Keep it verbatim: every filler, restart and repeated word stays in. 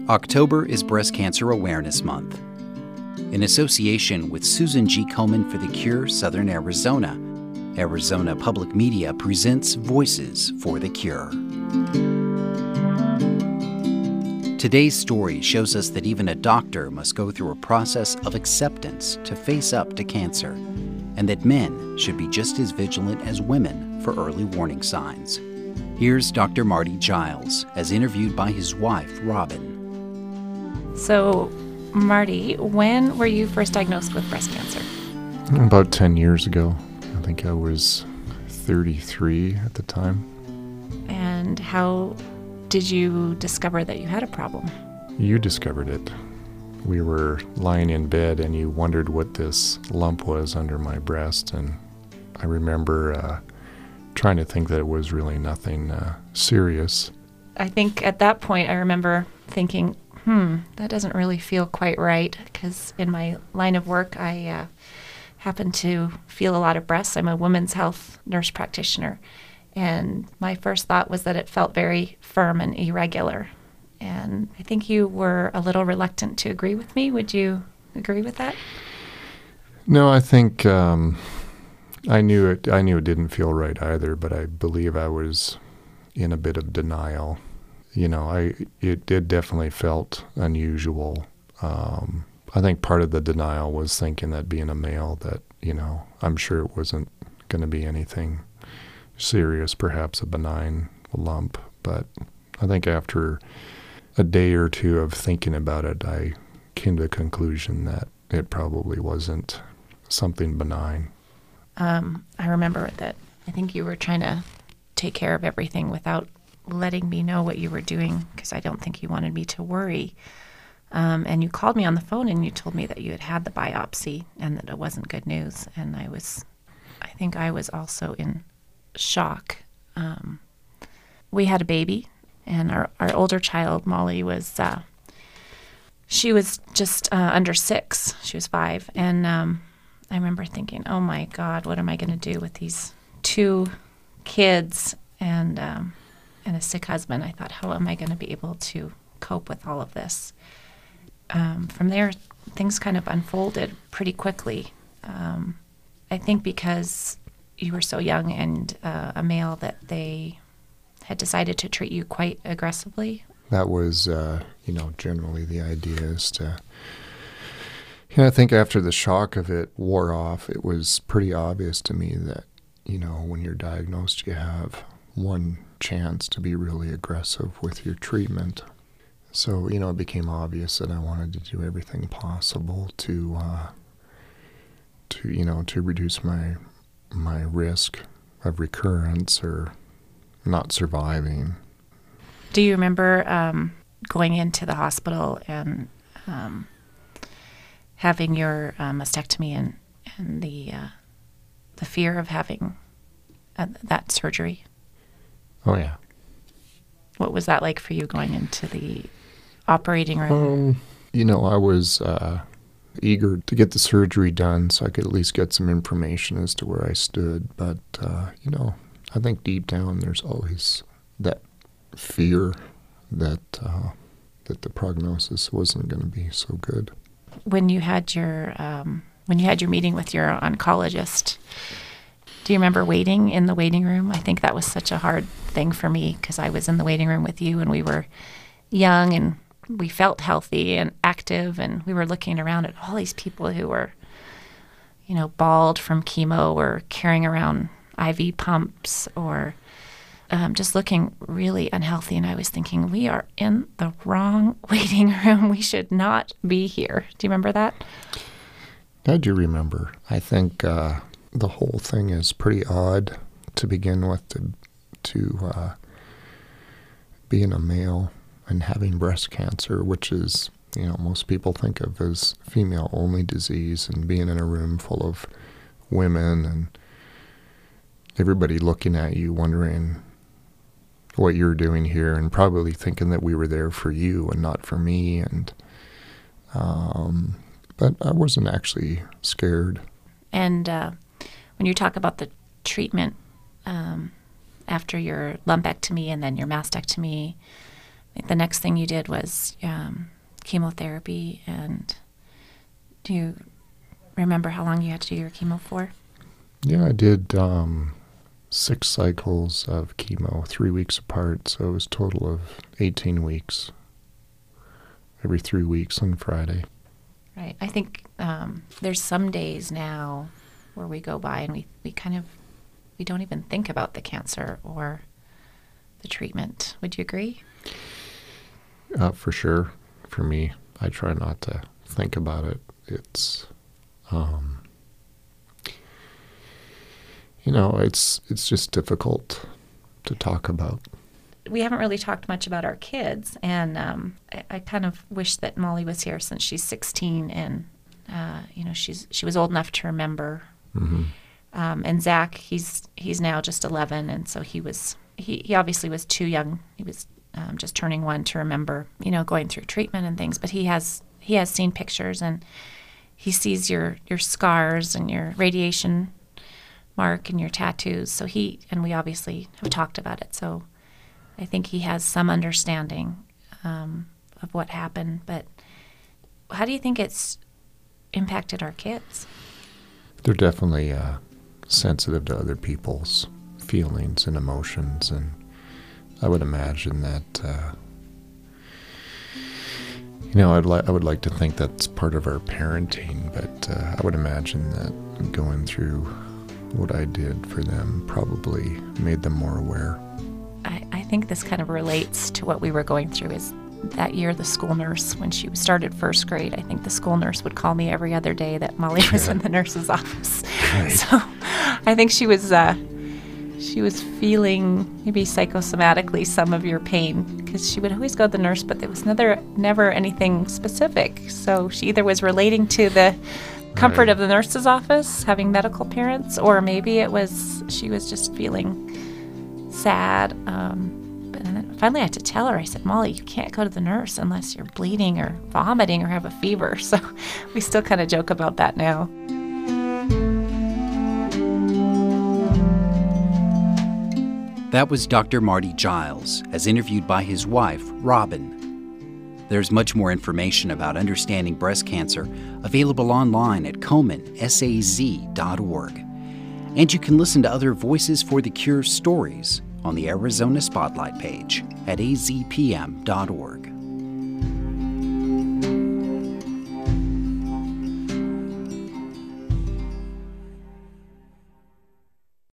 October is Breast Cancer Awareness Month. In association with Susan G. Komen for the Cure Southern Arizona, Arizona Public Media presents Voices for the Cure. Today's story shows us that even a doctor must go through a process of acceptance to face up to cancer, and that men should be just as vigilant as women for early warning signs. Here's Doctor Marty Giles, as interviewed by his wife, Robin. So, Marty, when were you first diagnosed with breast cancer? About ten years ago. I think I was thirty-three at the time. And how did you discover that you had a problem? You discovered it. We were lying in bed and you wondered what this lump was under my breast, and I remember uh, trying to think that it was really nothing uh, serious. I think at that point I remember thinking, hmm, that doesn't really feel quite right, because in my line of work I uh, happen to feel a lot of breasts. I'm a women's health nurse practitioner, and my first thought was that it felt very firm and irregular. And I think you were a little reluctant to agree with me. Would you agree with that? No, I think um, I knew it. I knew it didn't feel right either, but I believe I was in a bit of denial. You know, I it did definitely felt unusual. Um, I think part of the denial was thinking that being a male, that, you know, I'm sure it wasn't going to be anything serious, perhaps a benign lump. But I think after a day or two of thinking about it, I came to the conclusion that it probably wasn't something benign. Um, I remember that I think you were trying to take care of everything without letting me know what you were doing, because I don't think you wanted me to worry. Um, and you called me on the phone and you told me that you had had the biopsy and that it wasn't good news. And I was, I think I was also in shock. Um, we had a baby, and our, our older child, Molly, was, uh, she was just uh, under six. She was five. And um, I remember thinking, oh my God, what am I going to do with these two kids and um, and a sick husband? I thought, how am I going to be able to cope with all of this? Um, from there, things kind of unfolded pretty quickly. Um, I think because you were so young and uh, a male, that they had decided to treat you quite aggressively. That was, uh, you know, generally the idea is to, you know, I think after the shock of it wore off, it was pretty obvious to me that, you know, when you're diagnosed, you have one chance to be really aggressive with your treatment. So, you know, it became obvious that I wanted to do everything possible to, uh, to you know, to reduce my my risk of recurrence or not surviving. Do you remember um, going into the hospital and um, having your uh, mastectomy and and the uh, the fear of having uh, that surgery? Oh, yeah. What was that like for you going into the operating room? Um, you know, I was uh, eager to get the surgery done so I could at least get some information as to where I stood. But, uh, you know, I think deep down there's always that fear that uh, that the prognosis wasn't going to be so good. When you had your um, when you had your meeting with your oncologist, do you remember waiting in the waiting room? I think that was such a hard thing for me, because I was in the waiting room with you and we were young and we felt healthy and active, and we were looking around at all these people who were, you know, bald from chemo or carrying around I V pumps or um, just looking really unhealthy. And I was thinking, we are in the wrong waiting room. We should not be here. Do you remember that? I do remember. I think uh, the whole thing is pretty odd to begin with, to, to uh, being a male and having breast cancer, which is, you know, most people think of as female-only disease, and being in a room full of women and everybody looking at you wondering what you're doing here, and probably thinking that we were there for you and not for me. And um, but I wasn't actually scared. And uh, when you talk about the treatment um, after your lumpectomy and then your mastectomy, the next thing you did was um, chemotherapy. And do you remember how long you had to do your chemo for? Yeah, I did um, six cycles of chemo, three weeks apart, so it was a total of eighteen weeks, every three weeks on Friday. Right. I think um, there's some days now where we go by and we, we kind of, we don't even think about the cancer or the treatment. Would you agree? Uh, for sure. For me, I try not to think about it. It's, um, you know, it's it's just difficult to talk about. We haven't really talked much about our kids, and um, I, I kind of wish that Molly was here since she's sixteen, and uh, you know, she's she was old enough to remember. Mm-hmm. Um, and Zach, he's he's now just eleven, and so he was he, he obviously was too young. He was um, just turning one to remember, you know, going through treatment and things. But he has he has seen pictures, and he sees your your scars and your radiation mark and your tattoos. So he and we obviously have talked about it. So I think he has some understanding um, of what happened. But how do you think it's impacted our kids? They're definitely uh, sensitive to other people's feelings and emotions, and I would imagine that, uh, you know, I'd li- I would like to think that's part of our parenting, but uh, I would imagine that going through what I did for them probably made them more aware. I, I think this kind of relates to what we were going through. Is that year the school nurse, when she started first grade, I think the school nurse would call me every other day that Molly was Yeah. in the nurse's office. Right. So I think she was uh, she was feeling maybe psychosomatically some of your pain, because she would always go to the nurse, but there was never never anything specific. So she either was relating to the comfort Right. of the nurse's office, having medical parents, or maybe it was she was just feeling sad. Um, but and then finally I had to tell her, I said, Molly, you can't go to the nurse unless you're bleeding or vomiting or have a fever. So we still kind of joke about that now. That was Doctor Marty Giles, as interviewed by his wife, Robin. There's much more information about understanding breast cancer available online at komen s a z dot org. And you can listen to other Voices for the Cure stories on the Arizona Spotlight page at a z p m dot org.